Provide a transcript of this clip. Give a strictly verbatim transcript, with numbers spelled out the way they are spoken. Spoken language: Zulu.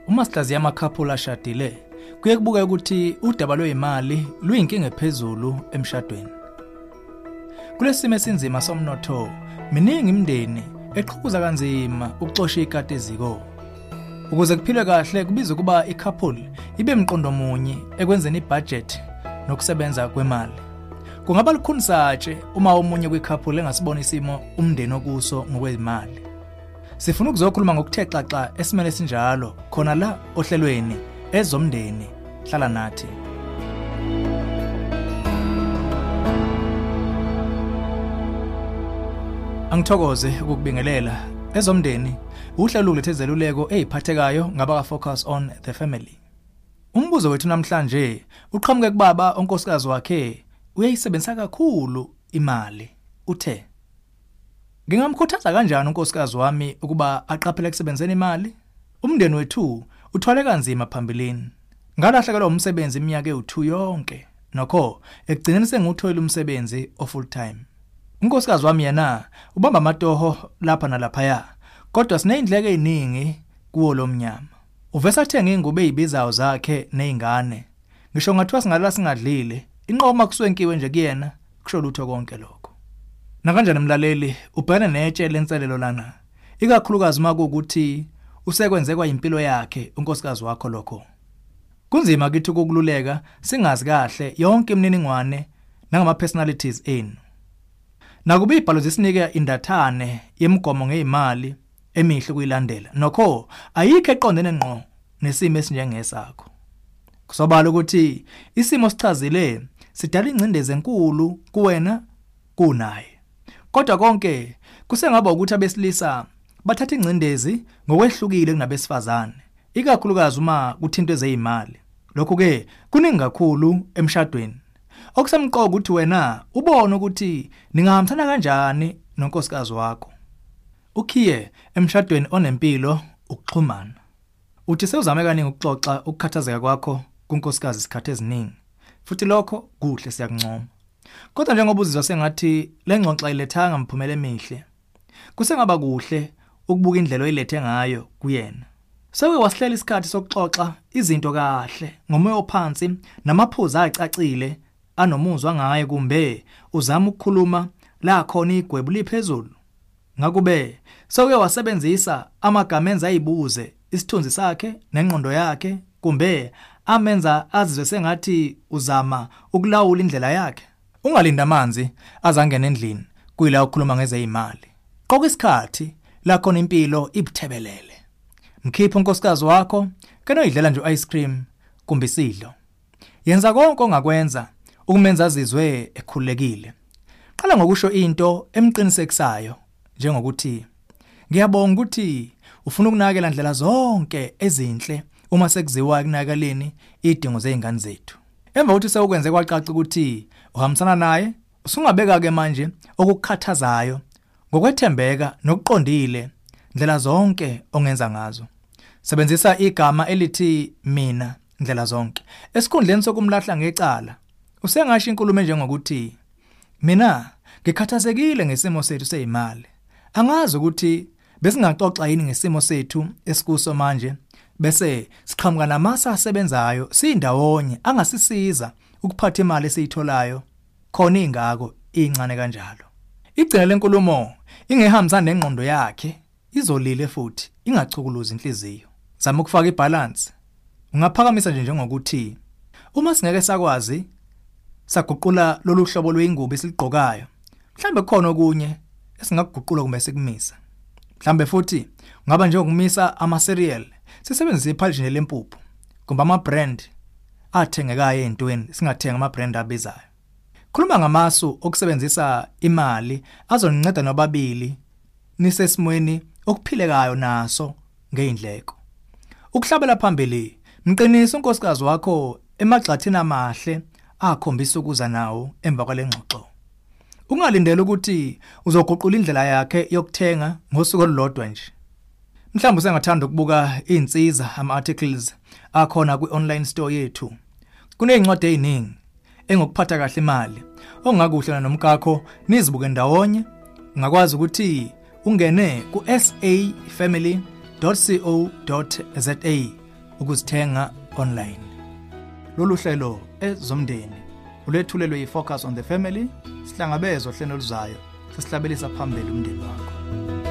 Uma sihlaziya amakhapula ashadile, kuye kubuka ukuthi udaba lwezimali luyinkinga ephezulu emshadweni. Kulesimo esinzima somnotho, miningi imindeni eqhubuza kanzima ukuxosha ikati eziko. Ukuze kuphilwe kahle kubiza kuba i-couple ibe mqondo munye ekwenzeni ibudget nokusebenza kwemali. Kungaba lukhuni satshe uma omunye kwi-couple engasibona isimo umndeni okuso ngokwezimali. Sifuna ukuzokhuluma ngokuthe xaxa esimene sinjalo khona la ohlelweni ezomndeni hlala nathi. Angithokoze ukukubingelela ezomndeni uhlelo luletheluleko eziphathekayo ngaba focus on the family. Umbuzo wethu namhlanje uqhamuke kubaba onkosikazi wakhe uyayisebenzisa kakhulu imali. Uthe, ngingamkhuthaza kanjani unkosikazi wami ukuba aqaphele ukusebenzisa imali? Umndeni wethu uthwale kanzima phambilini. Ngalahlekelwa umsebenzi iminyaka ewu-two yonke. Nokho ekugcineni senguthola umsebenzi o full time. Unkosikazi wami yena ubamba amatoho lapha nalaphaya, kodwa sineyindleko eziningi kuwo lo mnyama. Uvesa athenga ingubo ezibizayo zakhe nezingane. Ngisho ngathiwa singala singadlile, inqoma kuswenkiwe nje kuyena kusho lutho konke lokho. Nakanjani mlaleli, ubhekane netshe lenselelo lana. Ikakhulukazi makukuthi usekwenze kwa impilo yakhe unkosikazi wakho lokho. Kunzima kithi ukululeka singazi kahle yonke imininingwane nangama personalities enu. Nakuba ibhalo zisinike indathane yemigomo ngezimali emihle kuyilandela, nokho ayikho eqondene ngqo nesimo esinjengesakho. Kusobala ukuthi isimo sichazile sidala ingcindezi enkulu kuwena kunaye. Kodwa konke kusengaba ukuthi abesilisa bathatha ingcindezi ngokwehlukile kunabesifazane, ikakhulukazi uma kuthinto ezeyimali. Lokho ke kuningi kakhulu emshadweni. Okusemqoka ukuthi wena ubone ukuthi ningahambisana kanjani nonkosikazi wakho. Ukhiye emshadweni onempilo ukuxhumana. Uthi sewuzame kaningi ukuxoxa ukukhathazeka kwakho kunkosikazi isikhathi eziningi. Futhi lokho kuhle siyakuncoma. Kodwa njengoba uzizwa sengathi lengxoxo ayilethanga imphumela emihle, kusengaba kuhle ukubuka indlela oyilethe ngayo kuyena. Sewuke wasihlela isikhathi sokuxoxa izinto kahle ngomoya ophansi namaphuzu acacile anomuzwa ngaye, kumbe uzama ukukhuluma la khona igwebu liphezulu. Ngakube sewuke wasebenzisa amagama enza ayibuze isithunzi sakhe nengqondo yakhe, kumbe amenza azizwe sengathi uzama ukulawula indlela yakhe. Ungalinda amanzi azangena endlini kuyila ukukhuluma ngezeyimali. Qoqa isikhathi la khona impilo ibuthebelele. Mkhipha unkosikazi wakho kena idlela nje ice cream kumbe isidlo. Yenza konke ongakwenza ukumenza azizwe ekhululekile. Qala ngokusho into emqinisekisayo njengokuthi, ngiyabonga ukuthi ufuna ukunakela indlela zonke ezinhle uma sekuziwa ekunakaleni idingo zeingane zethu. Emva ukuthi sewukwenze kwacaca ukuthi uhambisana naye, usungabeka ke manje okukhathazayo ngokwethembeka nokuqondile indlela zonke ongenza ngazo. Sebenzisa igama elithi mina indlela zonke. Esikhundleni sokumlahla ngecala, usengasho inkulumo njengokuthi, mina ngikhathazekile ngesimo sethu sezimali. Angazi ukuthi besingaxoxa yini ngesimo sethu esikuso manje, bese siqhamuka namasa asebenzayo sindawonye angasisiza ukuphatha imali esiyitholayo khona ingako incane kanjalo. Igcina lenkulumo ingehambisana nengqondo yakhe, izolile futhi ingachukuluza inhliziyo. Zama ukufaka ibalance. Ungaphakamisa nje njengokuthi, uma singeke sakwazi saguqula lolu hlobo lweingubo esigqokayo, mhlambe khona okunye esingakuguqula kumbe sikumisa. Mhlambe futhi ngaba nje ukumisa ama cereal, sisebenzisa iphalishi lempuphu kumbe ama brand athengekayo ezintweni, singathenga ama brand abizayo. Khuluma ngamasu okusebenzisa imali azoninceda nobabili nisesimweni okuphilekayo naso ngeindleko. Ukuhlabela phambili, mqinisa unkosikazi wakho emagxathini amahle akhombisa ukuza nawo emva kwalengxoxo. Ungalindela ukuthi uzoguqula indlela yakhe yokuthenga ngosuku olulodwa nje. Mhlawumbe usengathanda ukubuka izinsiza ama articles akhona kwi-online store yethu. Kunezincwadi eziningi engokuphatha kahle imali ongakuhle nomkakho nizibuke ndawonye. Ungakwazi ukuthi ungene ku s a family dot co dot za ukuzithenga online. Lolu hlelo ezomndeni ulethulelwe yiFocus on the Family, sihlangabezwe hlelo luzayo sesihlabelisa phambili umndeni wakho.